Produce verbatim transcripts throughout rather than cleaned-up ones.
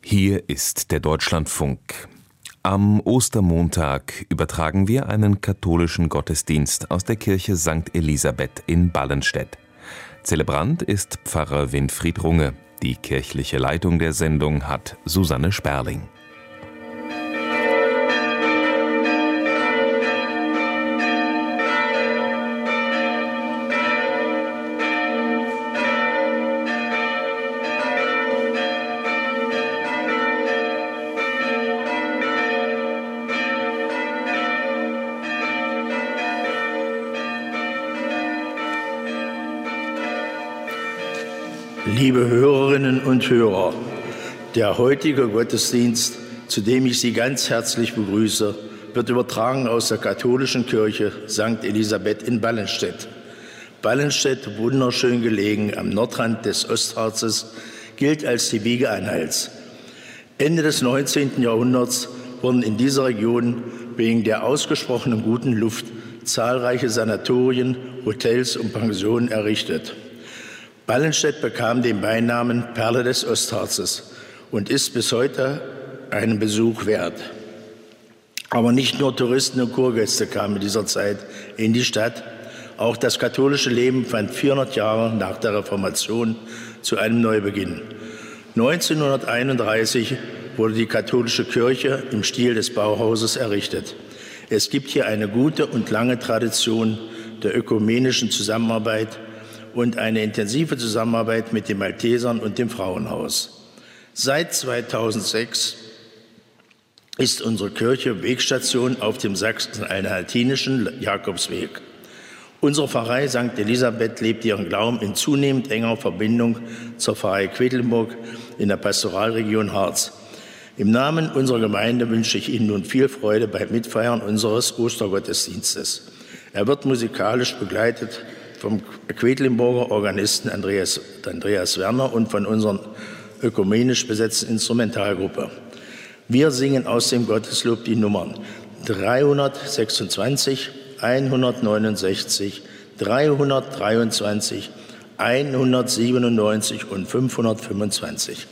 Hier ist der Deutschlandfunk. Am Ostermontag übertragen wir einen katholischen Gottesdienst aus der Kirche Sankt Elisabeth in Ballenstedt. Zelebrant ist Pfarrer Winfried Runge. Die kirchliche Leitung der Sendung hat Susanne Sperling. Liebe Hörerinnen und Hörer, der heutige Gottesdienst, zu dem ich Sie ganz herzlich begrüße, wird übertragen aus der katholischen Kirche Sankt Elisabeth in Ballenstedt. Ballenstedt, wunderschön gelegen am Nordrand des Ostharzes, gilt als die Wiege Anhalts. Ende des neunzehnten Jahrhunderts wurden in dieser Region wegen der ausgesprochenen guten Luft zahlreiche Sanatorien, Hotels und Pensionen errichtet. Ballenstedt bekam den Beinamen Perle des Ostharzes und ist bis heute einen Besuch wert. Aber nicht nur Touristen und Kurgäste kamen in dieser Zeit in die Stadt. Auch das katholische Leben fand vierhundert Jahre nach der Reformation zu einem Neubeginn. neunzehnhunderteinunddreißig wurde die katholische Kirche im Stil des Bauhauses errichtet. Es gibt hier eine gute und lange Tradition der ökumenischen Zusammenarbeit und eine intensive Zusammenarbeit mit den Maltesern und dem Frauenhaus. Seit zweitausendsechs ist unsere Kirche Wegstation auf dem sachsen-anhaltinischen Jakobsweg. Unsere Pfarrei Sankt Elisabeth lebt ihren Glauben in zunehmend enger Verbindung zur Pfarrei Quedlinburg in der Pastoralregion Harz. Im Namen unserer Gemeinde wünsche ich Ihnen nun viel Freude beim Mitfeiern unseres Ostergottesdienstes. Er wird musikalisch begleitet vom Quedlinburger Organisten Andreas, Andreas Werner und von unserer ökumenisch besetzten Instrumentalgruppe. Wir singen aus dem Gotteslob die Nummern dreihundertsechsundzwanzig, hundertneunundsechzig, dreihundertdreiundzwanzig, hundertsiebenundneunzig und fünfhundertfünfundzwanzig.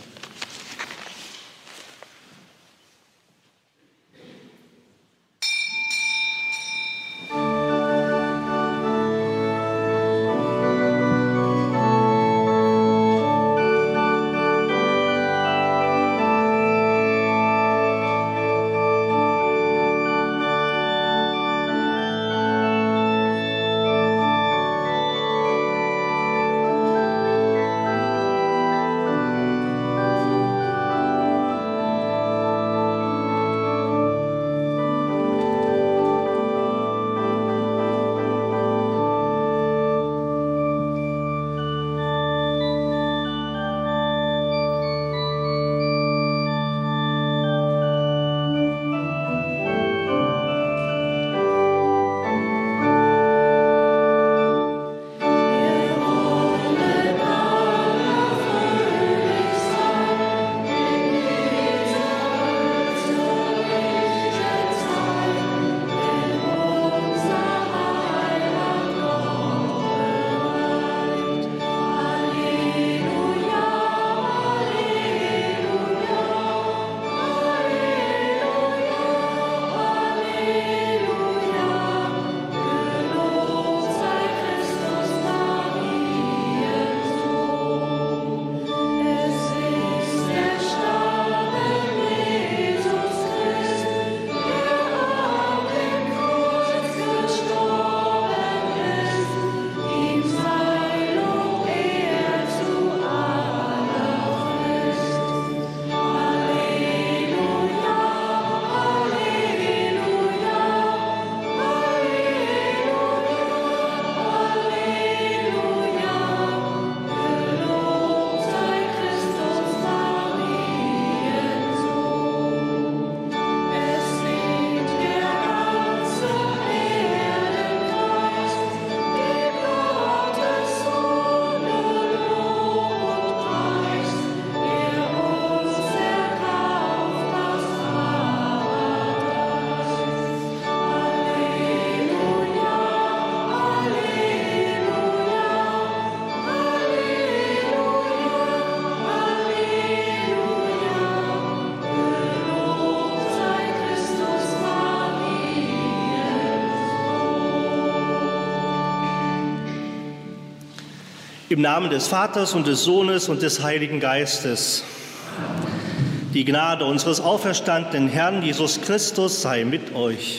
Im Namen des Vaters und des Sohnes und des Heiligen Geistes. Die Gnade unseres auferstandenen Herrn Jesus Christus sei mit euch.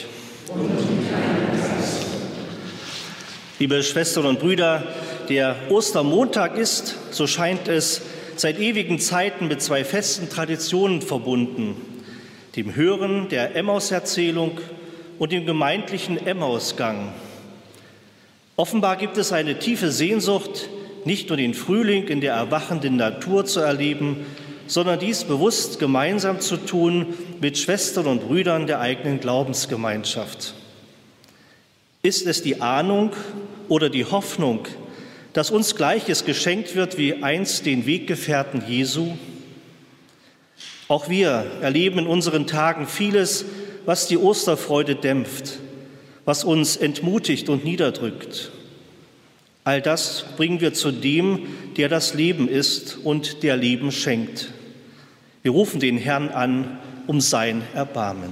Liebe Schwestern und Brüder, der Ostermontag ist, so scheint es, seit ewigen Zeiten mit zwei festen Traditionen verbunden: dem Hören der Emmaus-Erzählung und dem gemeindlichen Emmausgang. Offenbar gibt es eine tiefe Sehnsucht, nicht nur den Frühling in der erwachenden Natur zu erleben, sondern dies bewusst gemeinsam zu tun mit Schwestern und Brüdern der eigenen Glaubensgemeinschaft. Ist es die Ahnung oder die Hoffnung, dass uns Gleiches geschenkt wird wie einst den Weggefährten Jesu? Auch wir erleben in unseren Tagen vieles, was die Osterfreude dämpft, was uns entmutigt und niederdrückt. All das bringen wir zu dem, der das Leben ist und der Leben schenkt. Wir rufen den Herrn an um sein Erbarmen.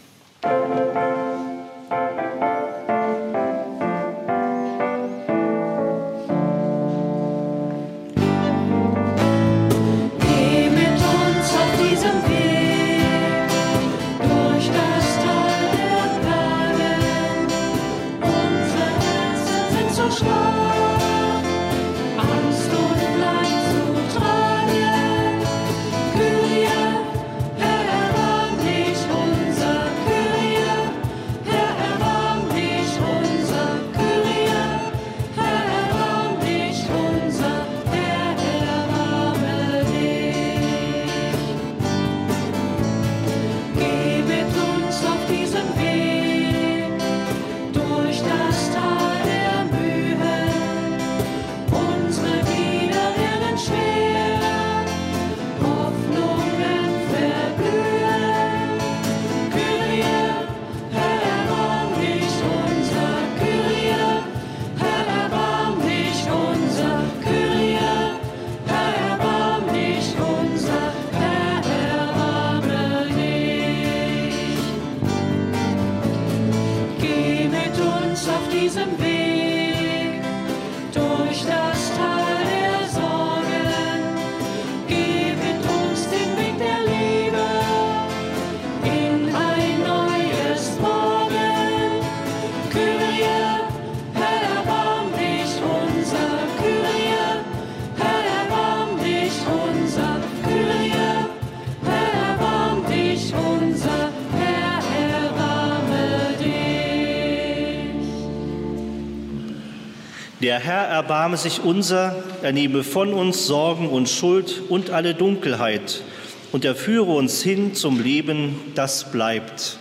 Der Herr erbarme sich unser, er nehme von uns Sorgen und Schuld und alle Dunkelheit und er führe uns hin zum Leben, das bleibt.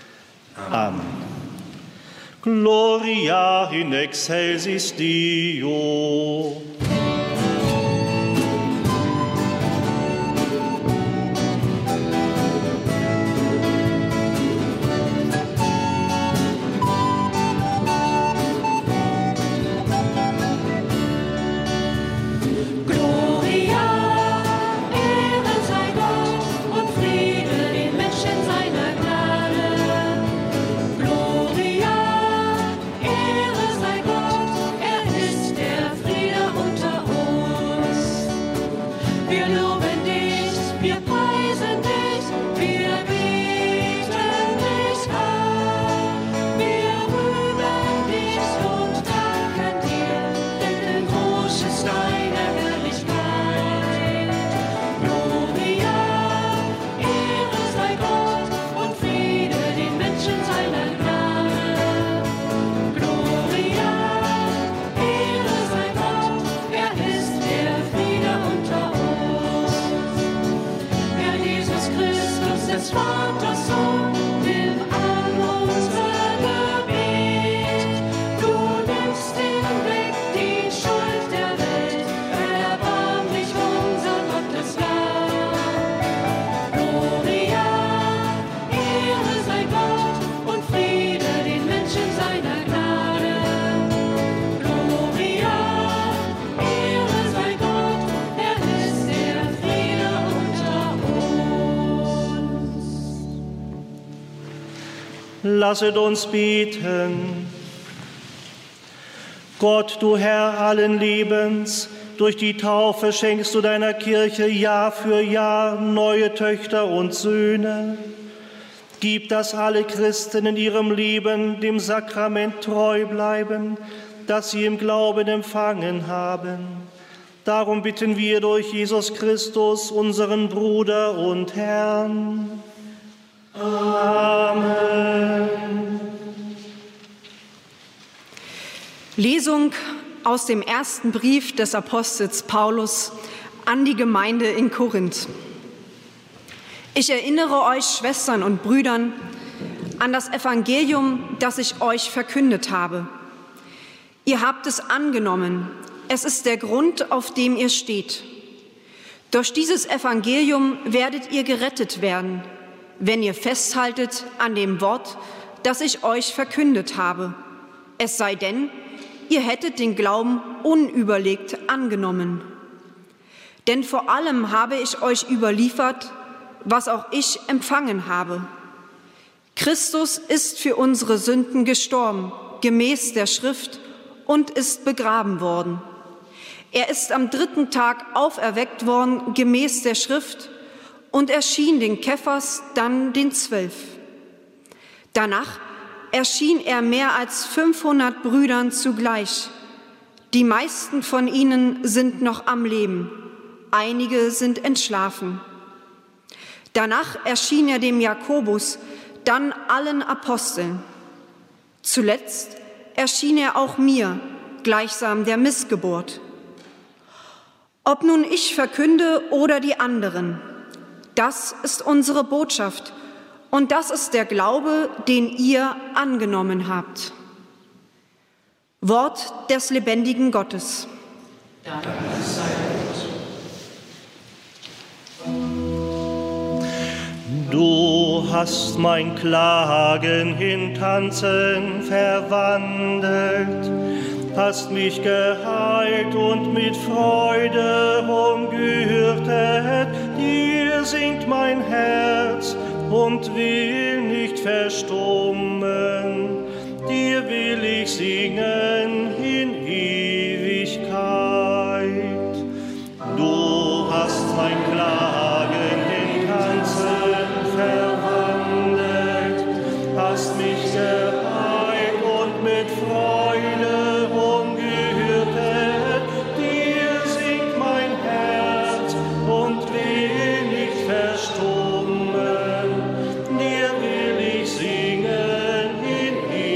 Amen. Gloria in excelsis Deo. Lasset uns beten. Gott, du Herr allen Lebens, Durch die Taufe schenkst du deiner Kirche Jahr für Jahr neue Töchter und Söhne. Gib, dass alle Christen in ihrem Leben dem Sakrament treu bleiben, das sie im Glauben empfangen haben. Darum bitten wir durch Jesus Christus, unseren Bruder und Herrn. Amen. Lesung aus dem ersten Brief des Apostels Paulus an die Gemeinde in Korinth. Ich erinnere euch, Schwestern und Brüdern, an das Evangelium, das ich euch verkündet habe. Ihr habt es angenommen. Es ist der Grund, auf dem ihr steht. Durch dieses Evangelium werdet ihr gerettet werden, wenn ihr festhaltet an dem Wort, das ich euch verkündet habe. Es sei denn, ihr hättet den Glauben unüberlegt angenommen. Denn vor allem habe ich euch überliefert, was auch ich empfangen habe. Christus ist für unsere Sünden gestorben, gemäß der Schrift, und ist begraben worden. Er ist am dritten Tag auferweckt worden, gemäß der Schrift, und erschien den Kephas, dann den Zwölf. Danach erschien er mehr als fünfhundert Brüdern zugleich. Die meisten von ihnen sind noch am Leben, einige sind entschlafen. Danach erschien er dem Jakobus, dann allen Aposteln. Zuletzt erschien er auch mir, gleichsam der Missgeburt. Ob nun ich verkünde oder die anderen, das ist unsere Botschaft und das ist der Glaube, den ihr angenommen habt. Wort des lebendigen Gottes. Dank sei Gott. Du hast mein Klagen in Tanzen verwandelt, hast mich geheilt und mit Freude umgürtet. Dir singt mein Herz und will nicht verstummen. Dir will ich singen in Ewigkeit. Du hast mein Klagen in Tanzen verwandelt, hast mich geheilt und mit Freude umgürtet. Dir singt mein Herz und will nicht verstummen. Dir will ich singen in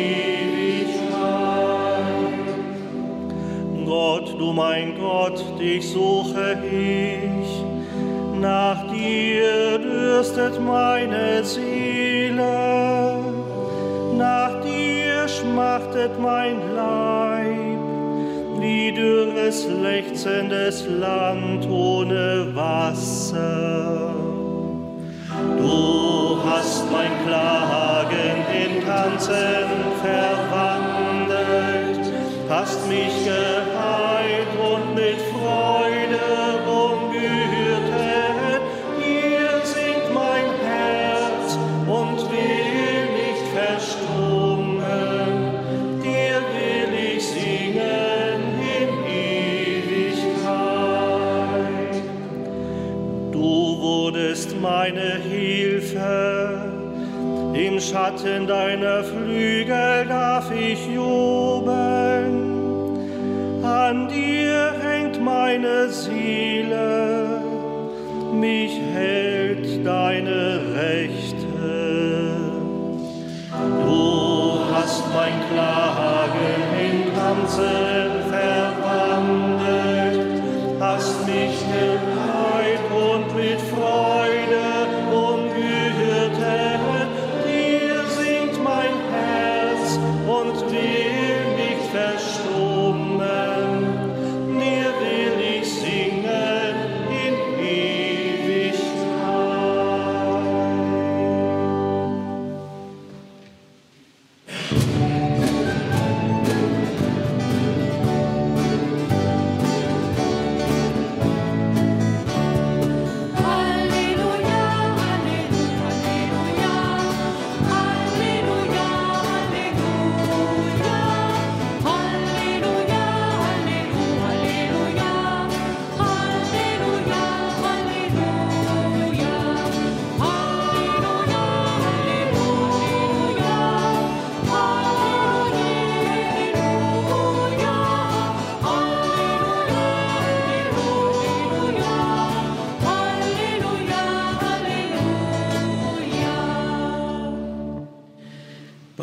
Ewigkeit. Gott, du mein Gott, dich suche ich. Nach dir dürstet meine Seele. Nach dir schmachtet mein Leib, wie dürres, lechzendes Land ohne Wasser. Du hast mein Klagen in Tanzen verwandelt, hast mich geheilt und mit Freude umgürtet. Dir singt mein Herz und will nicht verstummen. Dir will ich singen in Ewigkeit. Du wurdest meine Hilfe, im Schatten deiner Flügel darf ich jubeln. An dir hängt meine Seele, mich hält deine Rechte. Du hast mein Klagen in Tanzen verwandelt, hast mich geheilt und mit Freude umgürtet. Dir singt mein Herz und will nicht verstummen. Dir will ich singen in Ewigkeit.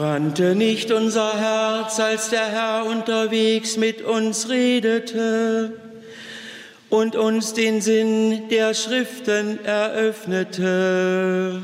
Brannte nicht unser Herz, als der Herr unterwegs mit uns redete und uns den Sinn der Schriften eröffnete?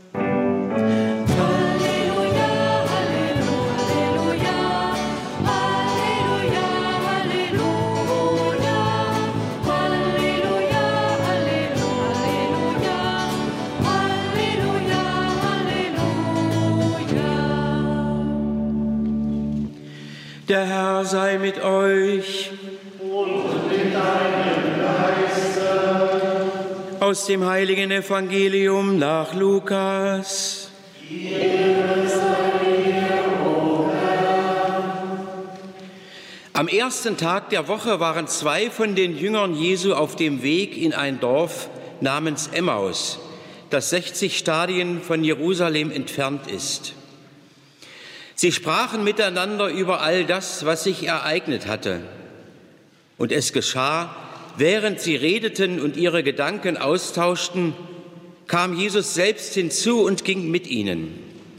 Der Herr sei mit euch Und mit deinem Geiste. Aus dem heiligen Evangelium nach Lukas. Ehre sei dir, o Herr. Am ersten Tag der Woche waren zwei von den Jüngern Jesu auf dem Weg in ein Dorf namens Emmaus, das sechzig Stadien von Jerusalem entfernt ist. Sie sprachen miteinander über all das, was sich ereignet hatte. Und es geschah, während sie redeten und ihre Gedanken austauschten, kam Jesus selbst hinzu und ging mit ihnen.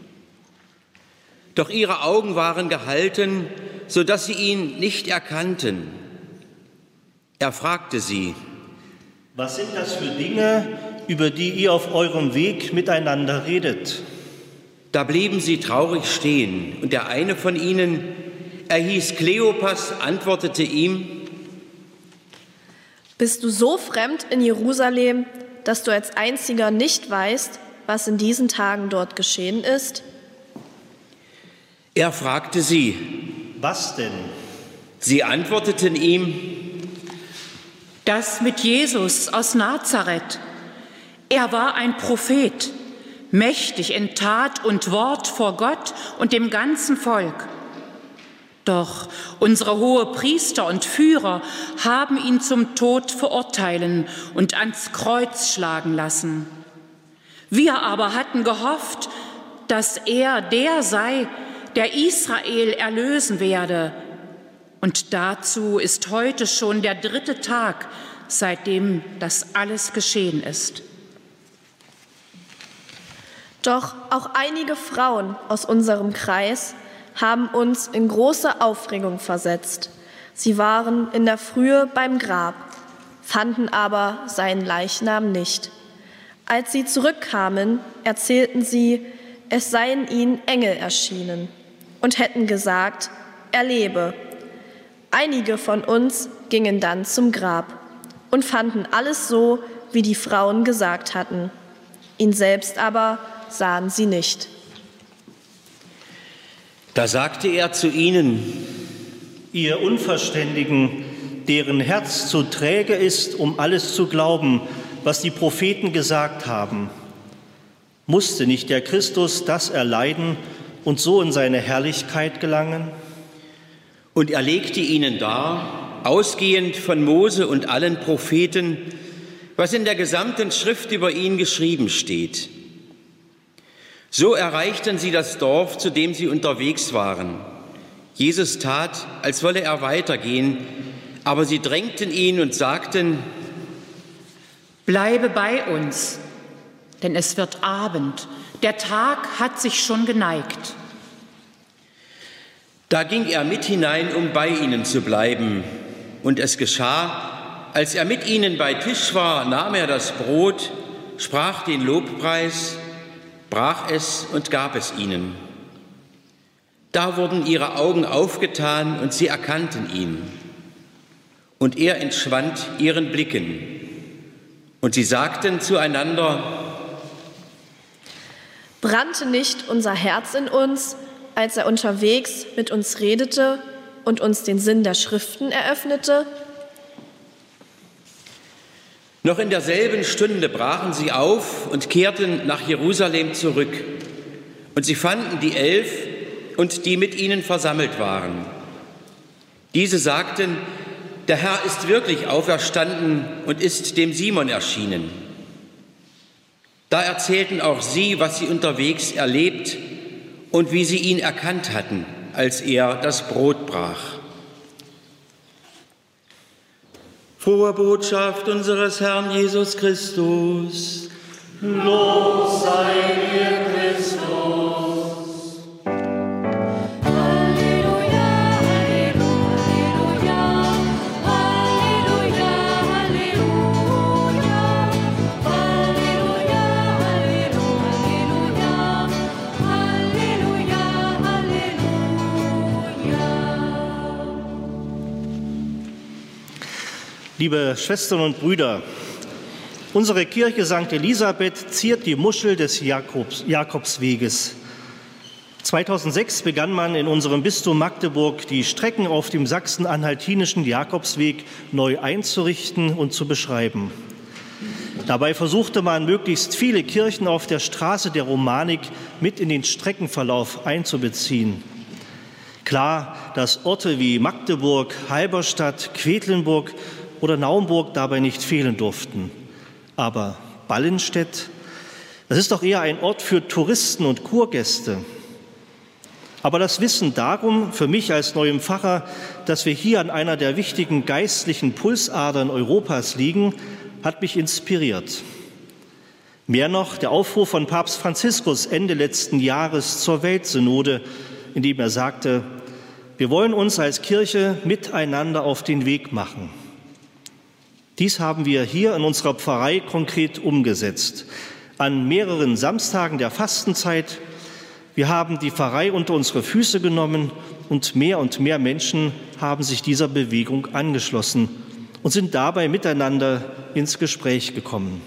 Doch ihre Augen waren gehalten, so dass sie ihn nicht erkannten. Er fragte sie: Was sind das für Dinge, über die ihr auf eurem Weg miteinander redet? Da blieben sie traurig stehen, und der eine von ihnen, er hieß Kleopas, antwortete ihm: Bist du so fremd in Jerusalem, dass du als einziger nicht weißt, was in diesen Tagen dort geschehen ist? Er fragte sie: Was denn? Sie antworteten ihm: Das mit Jesus aus Nazareth. Er war ein Prophet, mächtig in Tat und Wort vor Gott und dem ganzen Volk. Doch unsere Hohepriester und Führer haben ihn zum Tod verurteilen und ans Kreuz schlagen lassen. Wir aber hatten gehofft, dass er der sei, der Israel erlösen werde. Und dazu ist heute schon der dritte Tag, seitdem das alles geschehen ist. Doch auch einige Frauen aus unserem Kreis haben uns in große Aufregung versetzt. Sie waren in der Frühe beim Grab, fanden aber seinen Leichnam nicht. Als sie zurückkamen, erzählten sie, es seien ihnen Engel erschienen und hätten gesagt, er lebe. Einige von uns gingen dann zum Grab und fanden alles so, wie die Frauen gesagt hatten. Ihn selbst aber sahen sie nicht. Da sagte er zu ihnen: Ihr Unverständigen, deren Herz zu träge ist, um alles zu glauben, was die Propheten gesagt haben. Musste nicht der Christus das erleiden und so in seine Herrlichkeit gelangen? Und er legte ihnen dar, ausgehend von Mose und allen Propheten, was in der gesamten Schrift über ihn geschrieben steht. So erreichten sie das Dorf, zu dem sie unterwegs waren. Jesus tat, als wolle er weitergehen, aber sie drängten ihn und sagten: Bleibe bei uns, denn es wird Abend. Der Tag hat sich schon geneigt. Da ging er mit hinein, um bei ihnen zu bleiben. Und es geschah, als er mit ihnen bei Tisch war, nahm er das Brot, sprach den Lobpreis, brach es und gab es ihnen. Da wurden ihre Augen aufgetan und sie erkannten ihn. Und er entschwand ihren Blicken. Und sie sagten zueinander: Brannte nicht unser Herz in uns, als er unterwegs mit uns redete und uns den Sinn der Schriften eröffnete? Noch in derselben Stunde brachen sie auf und kehrten nach Jerusalem zurück. Und sie fanden die Elf und die mit ihnen versammelt waren. Diese sagten: Der Herr ist wirklich auferstanden und ist dem Simon erschienen. Da erzählten auch sie, was sie unterwegs erlebt und wie sie ihn erkannt hatten, als er das Brot brach. Frohe Botschaft unseres Herrn Jesus Christus. Lob sei dir, Christus. Liebe Schwestern und Brüder, unsere Kirche Sankt Elisabeth ziert die Muschel des Jakobs, Jakobsweges. zweitausendsechs begann man in unserem Bistum Magdeburg, die Strecken auf dem sachsen-anhaltinischen Jakobsweg neu einzurichten und zu beschreiben. Dabei versuchte man, möglichst viele Kirchen auf der Straße der Romanik mit in den Streckenverlauf einzubeziehen. Klar, dass Orte wie Magdeburg, Halberstadt, Quedlinburg oder Naumburg dabei nicht fehlen durften. Aber Ballenstedt, das ist doch eher ein Ort für Touristen und Kurgäste. Aber das Wissen darum, für mich als neuem Pfarrer, dass wir hier an einer der wichtigen geistlichen Pulsadern Europas liegen, hat mich inspiriert. Mehr noch der Aufruf von Papst Franziskus Ende letzten Jahres zur Weltsynode, in dem er sagte, wir wollen uns als Kirche miteinander auf den Weg machen. Dies haben wir hier in unserer Pfarrei konkret umgesetzt. An mehreren Samstagen der Fastenzeit. Wir haben die Pfarrei unter unsere Füße genommen und mehr und mehr Menschen haben sich dieser Bewegung angeschlossen und sind dabei miteinander ins Gespräch gekommen.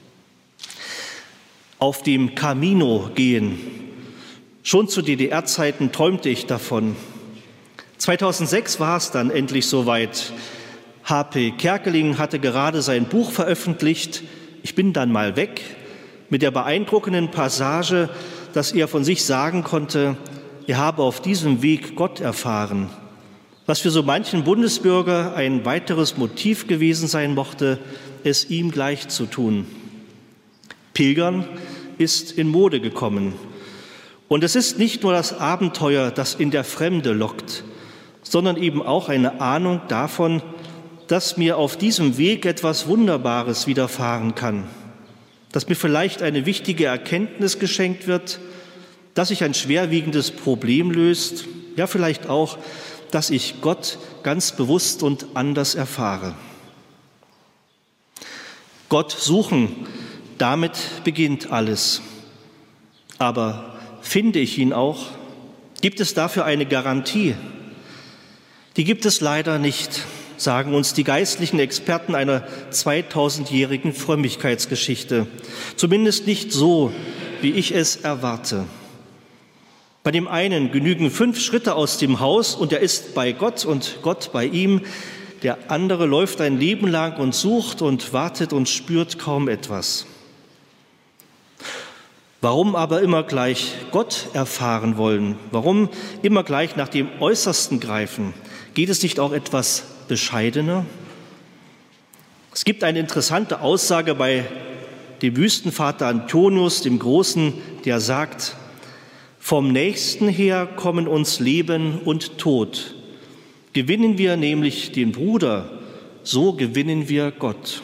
Auf dem Camino gehen. Schon zu D D R-Zeiten träumte ich davon. zweitausendsechs war es dann endlich soweit. H P Kerkeling hatte gerade sein Buch veröffentlicht, Ich bin dann mal weg, mit der beeindruckenden Passage, dass er von sich sagen konnte, er habe auf diesem Weg Gott erfahren, was für so manchen Bundesbürger ein weiteres Motiv gewesen sein mochte, es ihm gleich zu tun. Pilgern ist in Mode gekommen. Und es ist nicht nur das Abenteuer, das in der Fremde lockt, sondern eben auch eine Ahnung davon, dass mir auf diesem Weg etwas Wunderbares widerfahren kann, dass mir vielleicht eine wichtige Erkenntnis geschenkt wird, dass sich ein schwerwiegendes Problem löst, ja vielleicht auch, dass ich Gott ganz bewusst und anders erfahre. Gott suchen, damit beginnt alles. Aber finde ich ihn auch? Gibt es dafür eine Garantie? Die gibt es leider nicht, sagen uns die geistlichen Experten einer zweitausendjährigen Frömmigkeitsgeschichte. Zumindest nicht so, wie ich es erwarte. Bei dem einen genügen fünf Schritte aus dem Haus und er ist bei Gott und Gott bei ihm. Der andere läuft ein Leben lang und sucht und wartet und spürt kaum etwas. Warum aber immer gleich Gott erfahren wollen? Warum immer gleich nach dem Äußersten greifen? Geht es nicht auch etwas bescheidener? Es gibt eine interessante Aussage bei dem Wüstenvater Antonius, dem Großen, der sagt, vom Nächsten her kommen uns Leben und Tod. Gewinnen wir nämlich den Bruder, so gewinnen wir Gott.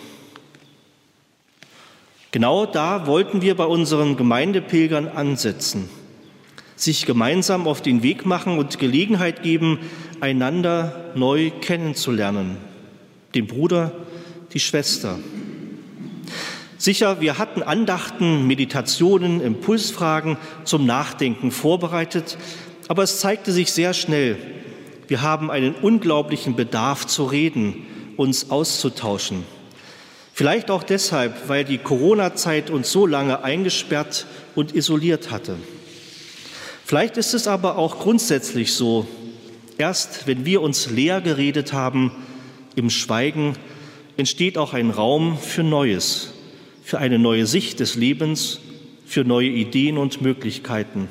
Genau da wollten wir bei unseren Gemeindepilgern ansetzen, sich gemeinsam auf den Weg machen und Gelegenheit geben, einander neu kennenzulernen, den Bruder, die Schwester. Sicher, wir hatten Andachten, Meditationen, Impulsfragen zum Nachdenken vorbereitet, aber es zeigte sich sehr schnell, wir haben einen unglaublichen Bedarf zu reden, uns auszutauschen. Vielleicht auch deshalb, weil die Corona-Zeit uns so lange eingesperrt und isoliert hatte. Vielleicht ist es aber auch grundsätzlich so, erst wenn wir uns leer geredet haben, im Schweigen, entsteht auch ein Raum für Neues, für eine neue Sicht des Lebens, für neue Ideen und Möglichkeiten.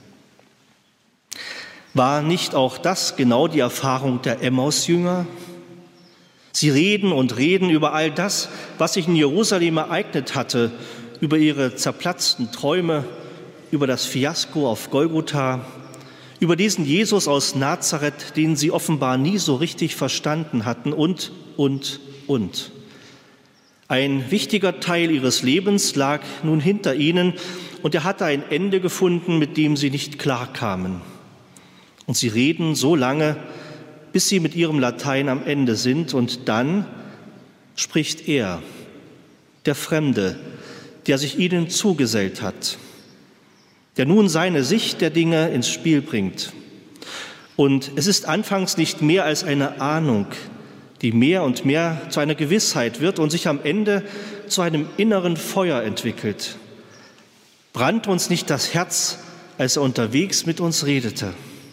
War nicht auch das genau die Erfahrung der Emmaus-Jünger? Sie reden und reden über all das, was sich in Jerusalem ereignet hatte, über ihre zerplatzten Träume, über das Fiasko auf Golgotha, über diesen Jesus aus Nazareth, den sie offenbar nie so richtig verstanden hatten und, und, und. Ein wichtiger Teil ihres Lebens lag nun hinter ihnen und er hatte ein Ende gefunden, mit dem sie nicht klarkamen. Und sie reden so lange, bis sie mit ihrem Latein am Ende sind und dann spricht er, der Fremde, der sich ihnen zugesellt hat, der nun seine Sicht der Dinge ins Spiel bringt. Und es ist anfangs nicht mehr als eine Ahnung, die mehr und mehr zu einer Gewissheit wird und sich am Ende zu einem inneren Feuer entwickelt. Brannte uns nicht das Herz, als er unterwegs mit uns redete?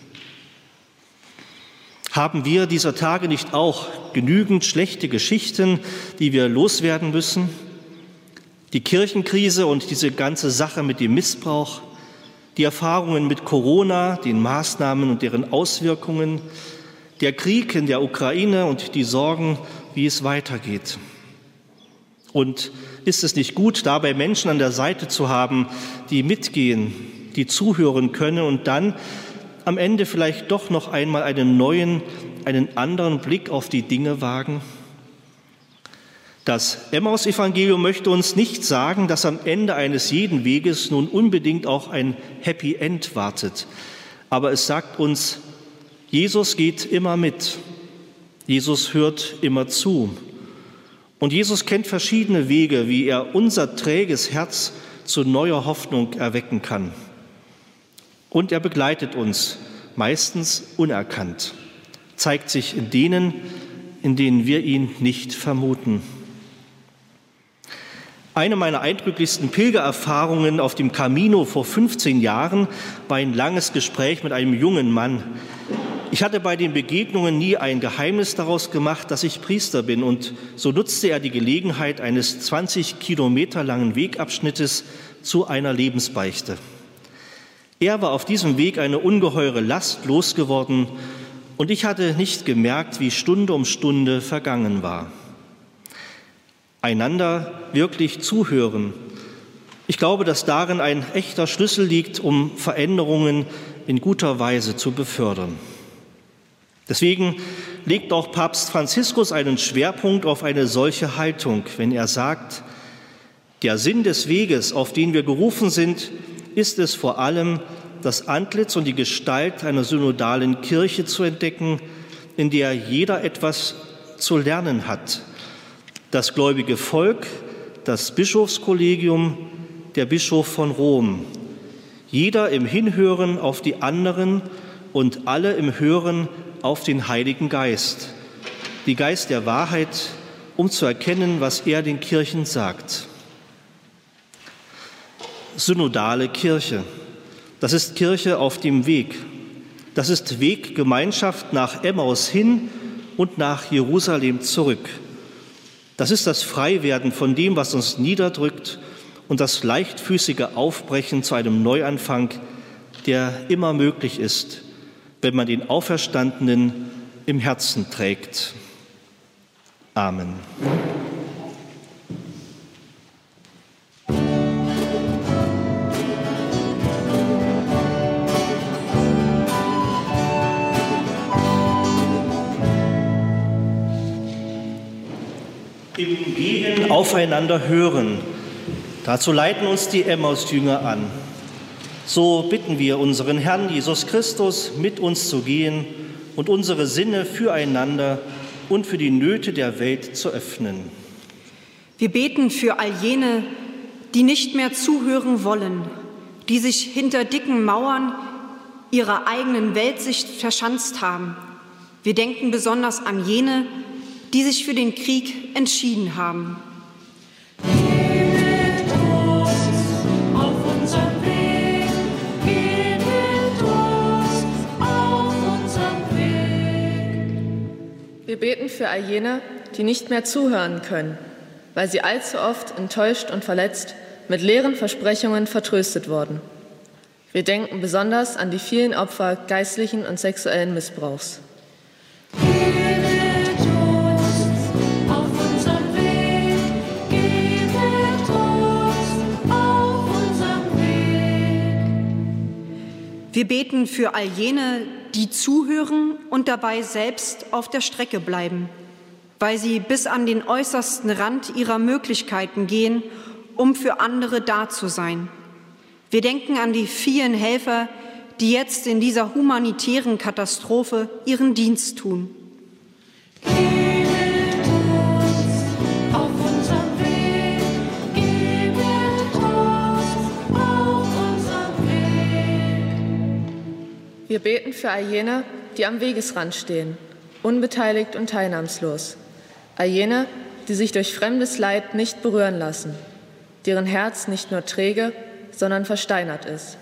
Haben wir dieser Tage nicht auch genügend schlechte Geschichten, die wir loswerden müssen? Die Kirchenkrise und diese ganze Sache mit dem Missbrauch, die Erfahrungen mit Corona, den Maßnahmen und deren Auswirkungen, der Krieg in der Ukraine und die Sorgen, wie es weitergeht. Und ist es nicht gut, dabei Menschen an der Seite zu haben, die mitgehen, die zuhören können und dann am Ende vielleicht doch noch einmal einen neuen, einen anderen Blick auf die Dinge wagen? Das Emmaus-Evangelium möchte uns nicht sagen, dass am Ende eines jeden Weges nun unbedingt auch ein Happy End wartet. Aber es sagt uns, Jesus geht immer mit. Jesus hört immer zu. Und Jesus kennt verschiedene Wege, wie er unser träges Herz zu neuer Hoffnung erwecken kann. Und er begleitet uns, meistens unerkannt, zeigt sich in denen, in denen wir ihn nicht vermuten. Eine meiner eindrücklichsten Pilgererfahrungen auf dem Camino vor fünfzehn Jahren war ein langes Gespräch mit einem jungen Mann. Ich hatte bei den Begegnungen nie ein Geheimnis daraus gemacht, dass ich Priester bin, und so nutzte er die Gelegenheit eines zwanzig Kilometer langen Wegabschnittes zu einer Lebensbeichte. Er war auf diesem Weg eine ungeheure Last losgeworden, und ich hatte nicht gemerkt, wie Stunde um Stunde vergangen war. Einander wirklich zuhören. Ich glaube, dass darin ein echter Schlüssel liegt, um Veränderungen in guter Weise zu befördern. Deswegen legt auch Papst Franziskus einen Schwerpunkt auf eine solche Haltung, wenn er sagt, der Sinn des Weges, auf den wir gerufen sind, ist es vor allem, das Antlitz und die Gestalt einer synodalen Kirche zu entdecken, in der jeder etwas zu lernen hat. Das gläubige Volk, das Bischofskollegium, der Bischof von Rom. Jeder im Hinhören auf die anderen und alle im Hören auf den Heiligen Geist, die Geist der Wahrheit, um zu erkennen, was er den Kirchen sagt. Synodale Kirche, das ist Kirche auf dem Weg. Das ist Weggemeinschaft nach Emmaus hin und nach Jerusalem zurück. Das ist das Freiwerden von dem, was uns niederdrückt, und das leichtfüßige Aufbrechen zu einem Neuanfang, der immer möglich ist, wenn man den Auferstandenen im Herzen trägt. Amen. Im Gehen aufeinander hören. Dazu leiten uns die Emmaus-Jünger an. So bitten wir unseren Herrn Jesus Christus, mit uns zu gehen und unsere Sinne füreinander und für die Nöte der Welt zu öffnen. Wir beten für all jene, die nicht mehr zuhören wollen, die sich hinter dicken Mauern ihrer eigenen Weltsicht verschanzt haben. Wir denken besonders an jene, die sich für den Krieg entschieden haben. Wir beten für all jene, die nicht mehr zuhören können, weil sie allzu oft enttäuscht und verletzt mit leeren Versprechungen vertröstet wurden. Wir denken besonders an die vielen Opfer geistlichen und sexuellen Missbrauchs. Wir beten für all jene, die zuhören und dabei selbst auf der Strecke bleiben, weil sie bis an den äußersten Rand ihrer Möglichkeiten gehen, um für andere da zu sein. Wir denken an die vielen Helfer, die jetzt in dieser humanitären Katastrophe ihren Dienst tun. Wir beten für all jene, die am Wegesrand stehen, unbeteiligt und teilnahmslos. All jene, die sich durch fremdes Leid nicht berühren lassen, deren Herz nicht nur träge, sondern versteinert ist.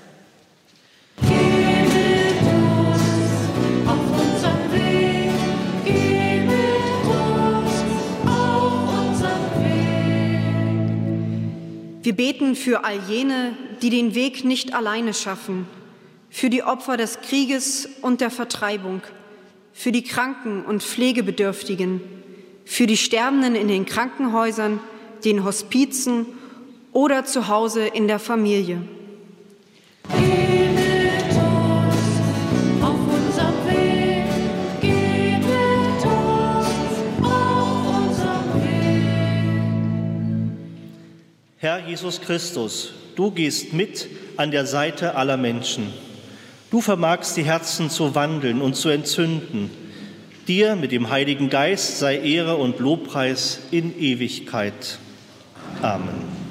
Wir beten für all jene, die den Weg nicht alleine schaffen, für die Opfer des Krieges und der Vertreibung, für die Kranken und Pflegebedürftigen, für die Sterbenden in den Krankenhäusern, den Hospizen oder zu Hause in der Familie. Herr Jesus Christus, du gehst mit an der Seite aller Menschen. Du vermagst die Herzen zu wandeln und zu entzünden. Dir mit dem Heiligen Geist sei Ehre und Lobpreis in Ewigkeit. Amen.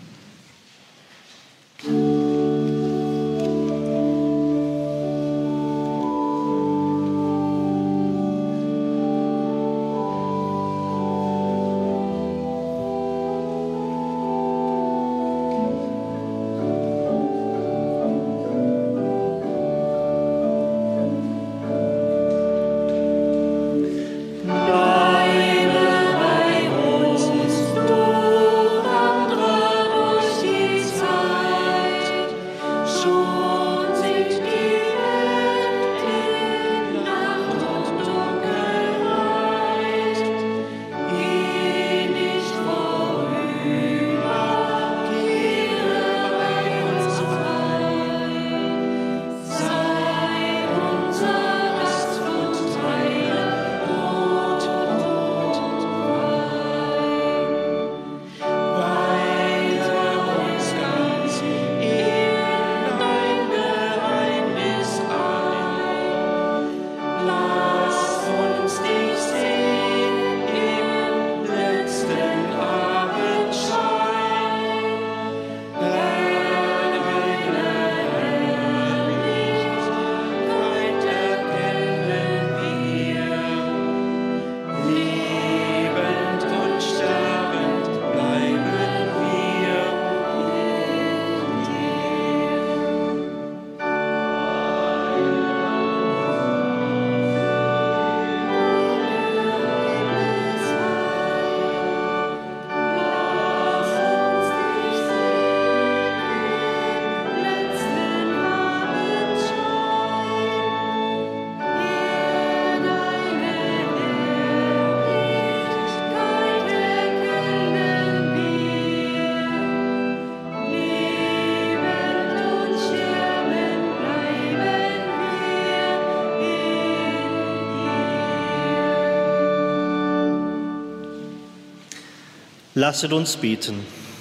Lasset uns beten.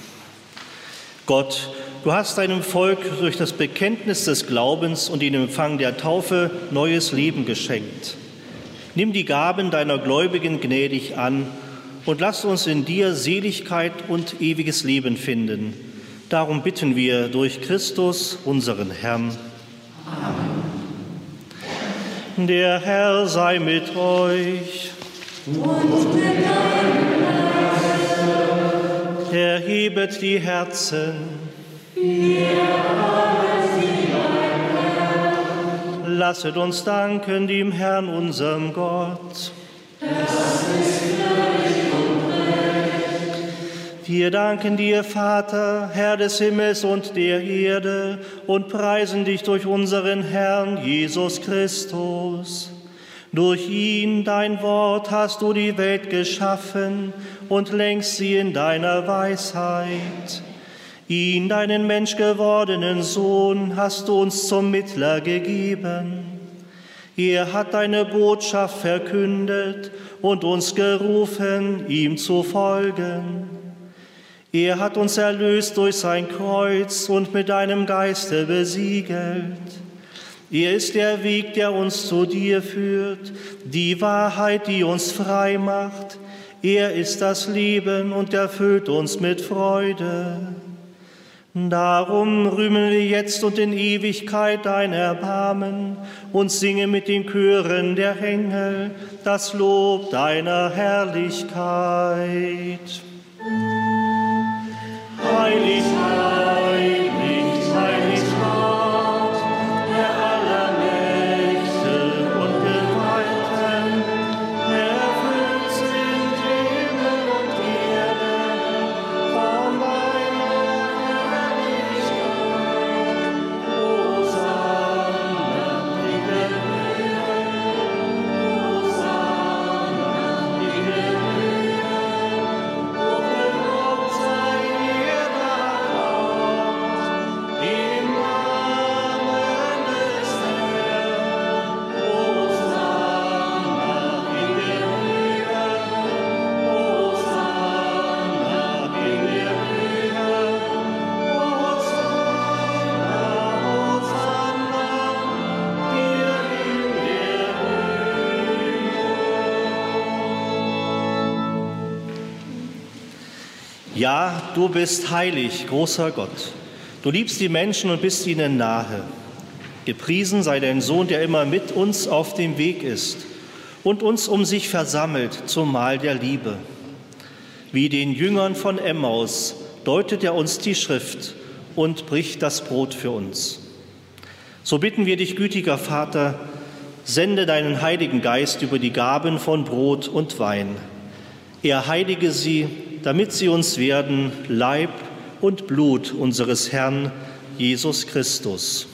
Gott, du hast deinem Volk durch das Bekenntnis des Glaubens und den Empfang der Taufe neues Leben geschenkt. Nimm die Gaben deiner Gläubigen gnädig an und lass uns in dir Seligkeit und ewiges Leben finden. Darum bitten wir durch Christus, unseren Herrn. Amen. Der Herr sei mit euch. Und mit deinem Erhebet die Herzen. Lasset uns danken dem Herrn, unserem Gott. Wir danken dir, Vater, Herr des Himmels und der Erde, und preisen dich durch unseren Herrn Jesus Christus. Durch ihn, dein Wort, hast du die Welt geschaffen und lenkst sie in deiner Weisheit. Ihn, deinen menschgewordenen Sohn, hast du uns zum Mittler gegeben. Er hat deine Botschaft verkündet und uns gerufen, ihm zu folgen. Er hat uns erlöst durch sein Kreuz und mit deinem Geiste besiegelt. Er ist der Weg, der uns zu dir führt, die Wahrheit, die uns frei macht. Er ist das Leben und erfüllt uns mit Freude. Darum rühmen wir jetzt und in Ewigkeit dein Erbarmen und singen mit den Chören der Engel das Lob deiner Herrlichkeit. Heilig, heilig, heilig Gott, der aller Mächte und Gewalten, erfüllt sind Himmel und Erde von deiner Herrlichkeit. Hosanna in der Höhe, Hosanna in der Höhe, hochgelobt sei der da kommt, im Namen des Herrn. Hosanna in der Höhe, Hosanna in der Höhe, Hosanna, Hosanna, dir in der Höhe. Ja, du bist heilig, großer Gott. Du liebst die Menschen und bist ihnen nahe. Gepriesen sei dein Sohn, der immer mit uns auf dem Weg ist und uns um sich versammelt zum Mahl der Liebe. Wie den Jüngern von Emmaus deutet er uns die Schrift und bricht das Brot für uns. So bitten wir dich, gütiger Vater, sende deinen Heiligen Geist über die Gaben von Brot und Wein. Er heilige sie, damit sie uns werden Leib und Blut unseres Herrn Jesus Christus.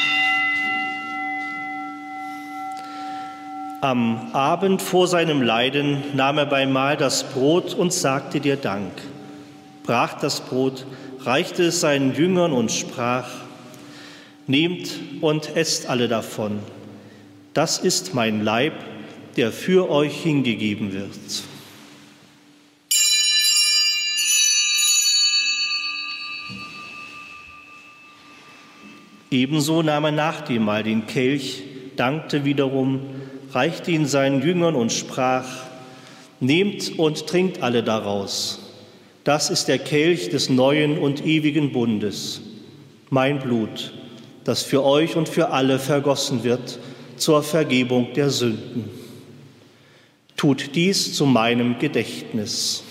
Am Abend vor seinem Leiden nahm er beim Mahl das Brot und sagte dir Dank, brach das Brot, reichte es seinen Jüngern und sprach: Nehmt und esst alle davon. Das ist mein Leib, der für euch hingegeben wird. Ebenso nahm er nach dem Mahl den Kelch, dankte wiederum, reichte ihn seinen Jüngern und sprach: Nehmt und trinkt alle daraus. Das ist der Kelch des neuen und ewigen Bundes, mein Blut, das für euch und für alle vergossen wird zur Vergebung der Sünden. Tut dies zu meinem Gedächtnis.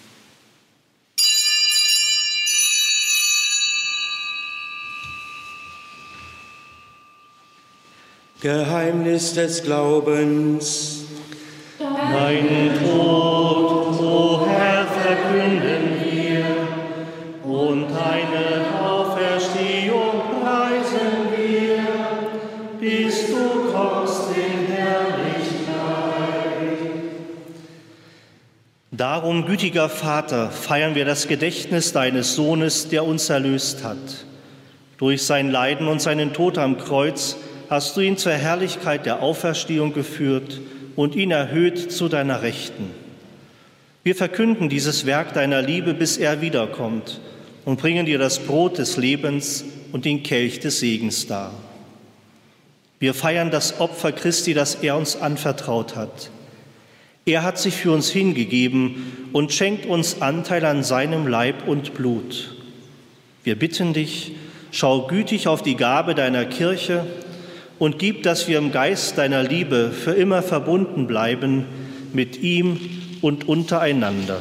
Geheimnis des Glaubens. Deinen Tod, o Herr, verkünden wir, und deine Auferstehung preisen wir, bis du kommst in Herrlichkeit. Darum, gütiger Vater, feiern wir das Gedächtnis deines Sohnes, der uns erlöst hat. Durch sein Leiden und seinen Tod am Kreuz hast du ihn zur Herrlichkeit der Auferstehung geführt und ihn erhöht zu deiner Rechten. Wir verkünden dieses Werk deiner Liebe, bis er wiederkommt, und bringen dir das Brot des Lebens und den Kelch des Segens dar. Wir feiern das Opfer Christi, das er uns anvertraut hat. Er hat sich für uns hingegeben und schenkt uns Anteil an seinem Leib und Blut. Wir bitten dich, schau gütig auf die Gabe deiner Kirche und gib, dass wir im Geist deiner Liebe für immer verbunden bleiben mit ihm und untereinander.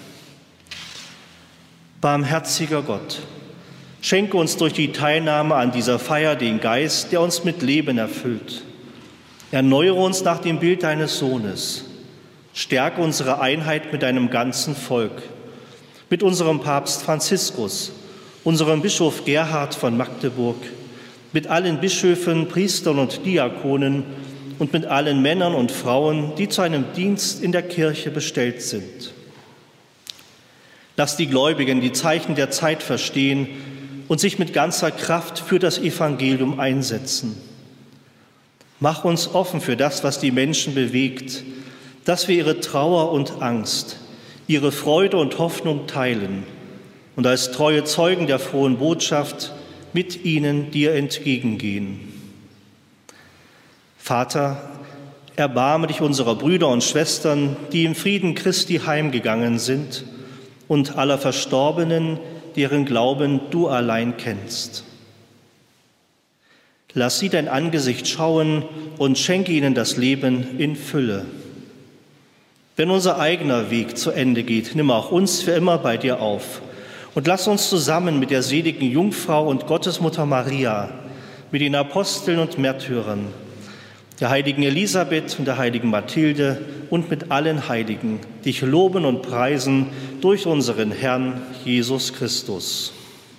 Barmherziger Gott, schenke uns durch die Teilnahme an dieser Feier den Geist, der uns mit Leben erfüllt. Erneuere uns nach dem Bild deines Sohnes. Stärke unsere Einheit mit deinem ganzen Volk, mit unserem Papst Franziskus, unserem Bischof Gerhard von Magdeburg, mit allen Bischöfen, Priestern und Diakonen und mit allen Männern und Frauen, die zu einem Dienst in der Kirche bestellt sind. Lass die Gläubigen die Zeichen der Zeit verstehen und sich mit ganzer Kraft für das Evangelium einsetzen. Mach uns offen für das, was die Menschen bewegt, dass wir ihre Trauer und Angst, ihre Freude und Hoffnung teilen und als treue Zeugen der frohen Botschaft mit ihnen dir entgegengehen. Vater, erbarme dich unserer Brüder und Schwestern, die im Frieden Christi heimgegangen sind, und aller Verstorbenen, deren Glauben du allein kennst. Lass sie dein Angesicht schauen und schenke ihnen das Leben in Fülle. Wenn unser eigener Weg zu Ende geht, nimm auch uns für immer bei dir auf und lass uns zusammen mit der seligen Jungfrau und Gottesmutter Maria, mit den Aposteln und Märtyrern, der heiligen Elisabeth und der heiligen Mathilde und mit allen Heiligen dich loben und preisen durch unseren Herrn Jesus Christus.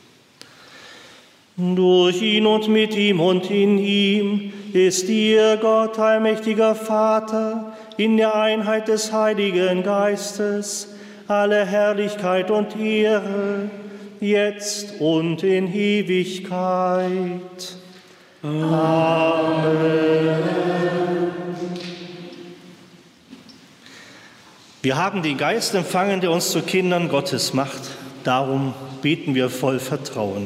Durch ihn und mit ihm und in ihm ist dir, Gott, allmächtiger Vater, in der Einheit des Heiligen Geistes, alle Herrlichkeit und Ehre, jetzt und in Ewigkeit. Amen. Wir haben den Geist empfangen, der uns zu Kindern Gottes macht. Darum beten wir voll Vertrauen.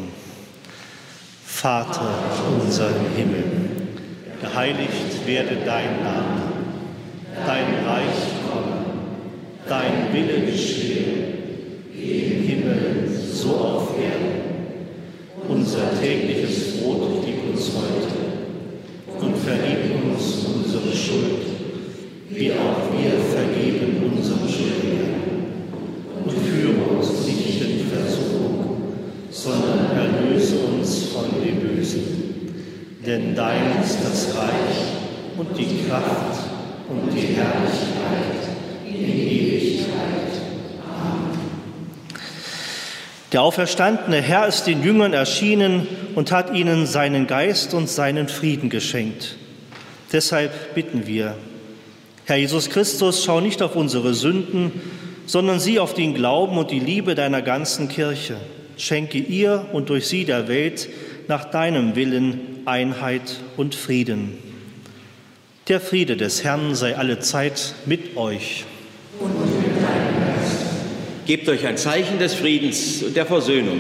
Vater unser im Himmel, geheiligt werde dein Name, dein Reich komme, dein Wille geschehe, wie im Himmel, so auf Erden. Unser tägliches Brot gib uns heute und vergib uns unsere Schuld, wie auch wir vergeben unseren Schuldigern. Und führe uns nicht in Versuchung, sondern erlöse uns von dem Bösen. Denn dein ist das Reich und die Kraft und die Herrlichkeit in Ewigkeit. Amen. Der auferstandene Herr ist den Jüngern erschienen und hat ihnen seinen Geist und seinen Frieden geschenkt. Deshalb bitten wir, Herr Jesus Christus, schau nicht auf unsere Sünden, sondern sieh auf den Glauben und die Liebe deiner ganzen Kirche. Schenke ihr und durch sie der Welt nach deinem Willen Einheit und Frieden. Der Friede des Herrn sei allezeit mit euch. Und mit deinem Geist. Gebt euch ein Zeichen des Friedens und der Versöhnung.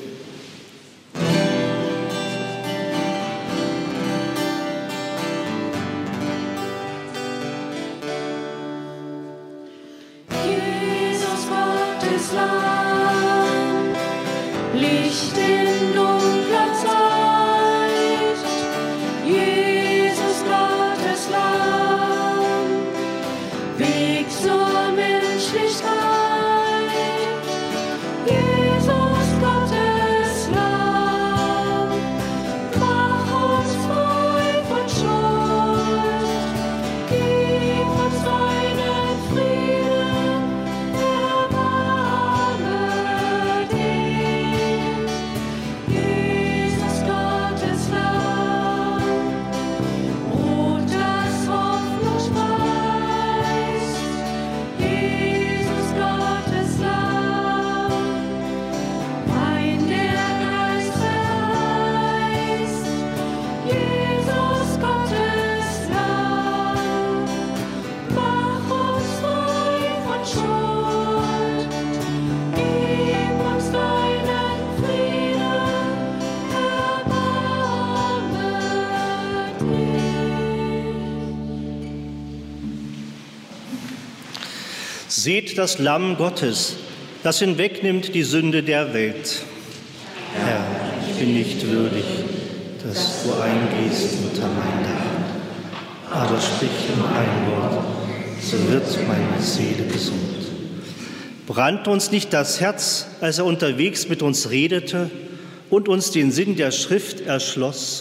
Seht das Lamm Gottes, das hinwegnimmt die Sünde der Welt. Herr, ich bin nicht würdig, dass du eingehst unter mein Dach, aber sprich nur ein Wort, so wird meine Seele gesund. Brannte uns nicht das Herz, als er unterwegs mit uns redete und uns den Sinn der Schrift erschloss?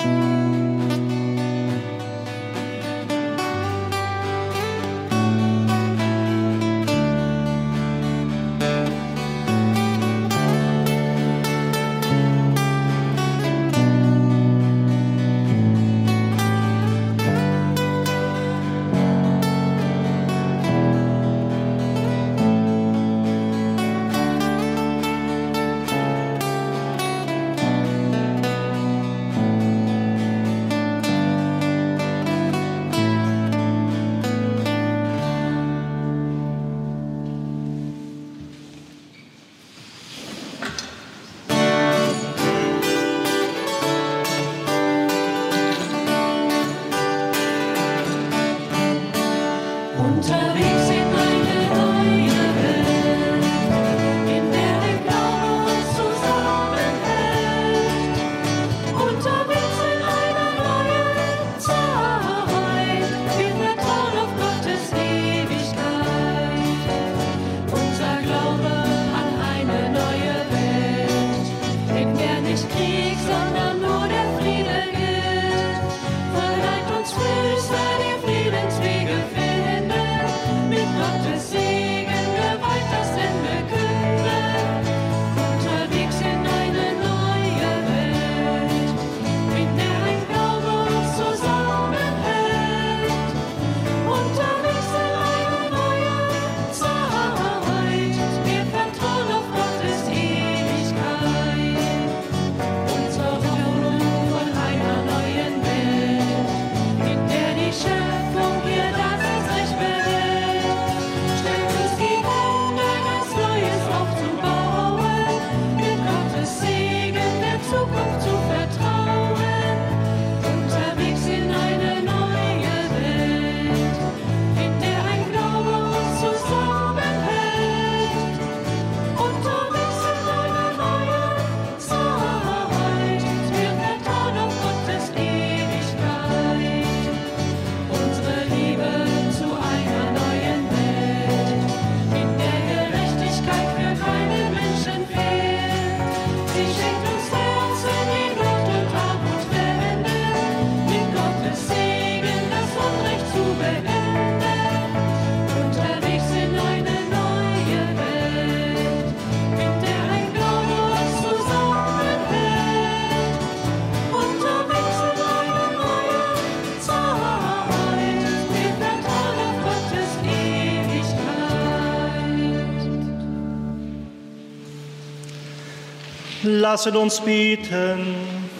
Lasset uns beten.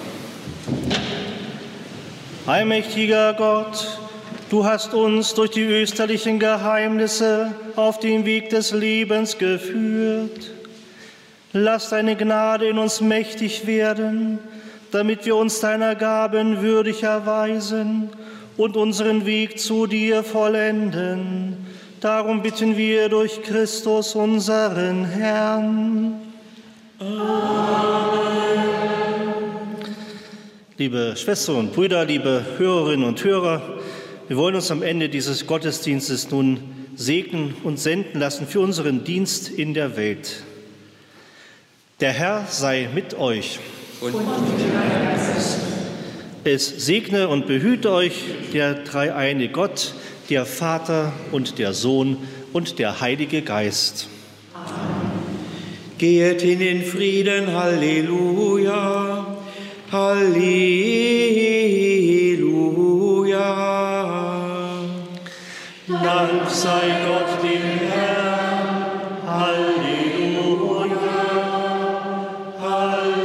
Allmächtiger Gott, du hast uns durch die österlichen Geheimnisse auf den Weg des Lebens geführt. Lass deine Gnade in uns mächtig werden, damit wir uns deiner Gaben würdig erweisen und unseren Weg zu dir vollenden. Darum bitten wir durch Christus, unseren Herrn. Amen. Liebe Schwestern und Brüder, liebe Hörerinnen und Hörer, wir wollen uns am Ende dieses Gottesdienstes nun segnen und senden lassen für unseren Dienst in der Welt. Der Herr sei mit euch. Und mit deinem Geist. Es segne und behüte euch der dreieine Gott, der Vater und der Sohn und der Heilige Geist. Amen. Geht in den Frieden, Halleluja, Halleluja. Dank sei Gott dem Herrn, Halleluja, Halleluja.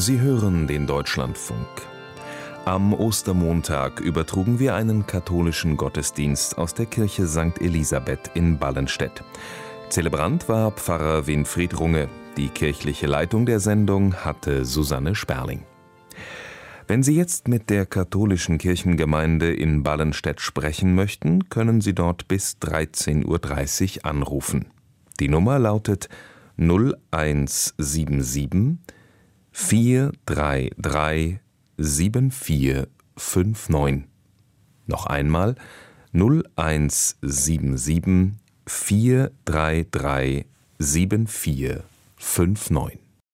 Sie hören den Deutschlandfunk. Am Ostermontag übertrugen wir einen katholischen Gottesdienst aus der Kirche Sankt Elisabeth in Ballenstedt. Zelebrant war Pfarrer Winfried Runge. Die kirchliche Leitung der Sendung hatte Susanne Sperling. Wenn Sie jetzt mit der katholischen Kirchengemeinde in Ballenstedt sprechen möchten, können Sie dort bis dreizehn Uhr dreißig anrufen. Die Nummer lautet null eins sieben sieben vier drei drei sieben vier fünf neun. Noch einmal null eins sieben sieben vier drei drei sieben vier fünf neun.